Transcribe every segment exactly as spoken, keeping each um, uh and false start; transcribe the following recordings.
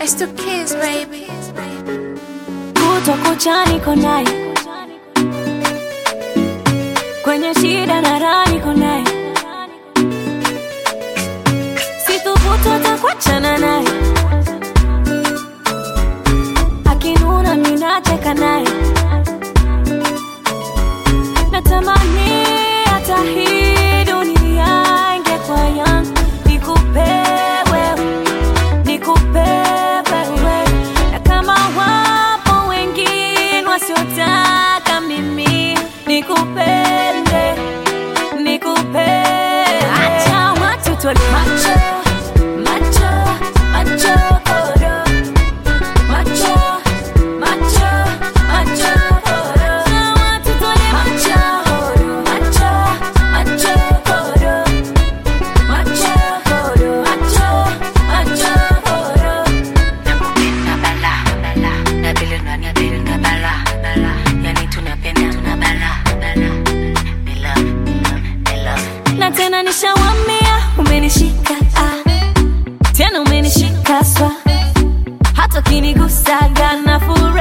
It's the kiss, baby. Kutwa kucha niko naye, kwenye shida na raha niko naye, sithubutu hata kuachana naye, akinuna mimi nacheka naye, natamani hata hii dunia ingekuwa yangu, nikupe wewe, nikupe wewe, na kama wapo wengine wasiotaka mimi nikupende, nikupe. Acha watu tuone macho, macho, macho koro, macho, macho, macho koro. Acha watu tuone macho, macho, macho koro, macho koro, macho, macho koro. Nakupenda bala, bala, nadili na nadili na bala, bala. Yani tunapenda tunabala, bala. Me love, me love, me love. Na tena nishawambia umenishika, ah, tena umenishika swa, hata ukinigusaga nafurahi,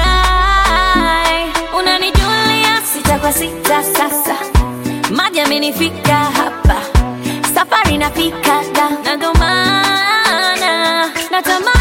unanijulia sita kwa sita sasa, maji yamenifika hapa, safari nafika da, na ndo maana natamani